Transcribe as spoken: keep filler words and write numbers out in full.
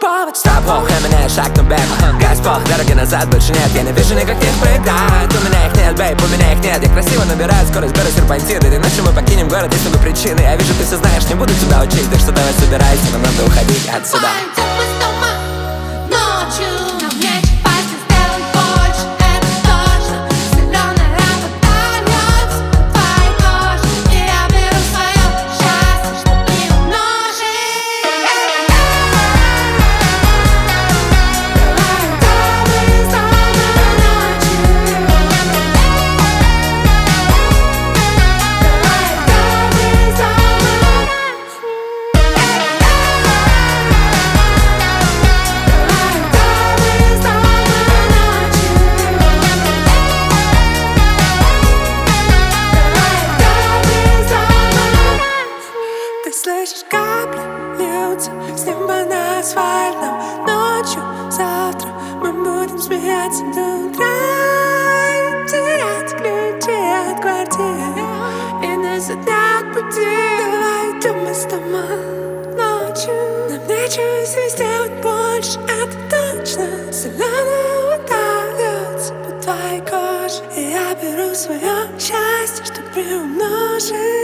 повод. Стоп, ох, я меняю шаг, но бэк. Газ по, дороги назад больше нет. Я не вижу никаких преград. У меня их нет, бейб, у меня их нет. Я красиво набираю скорость, беру серпантин. Этой ночью мы покинем город, есть много причин. Я вижу, ты все знаешь, не буду тебя учить. Так что давай собирайся, нам надо уходить отсюда. Слышишь, капли льются с неба на асфальтном. Ночью, завтра мы будем смеяться до утра и терять ключи от квартиры. И нас отнять пути. Давай идем мы с дома ночью. Нам нечего здесь делать больше, это точно. Соленая вода льется по твоей коже. И я беру свое счастье, чтобы приумножить.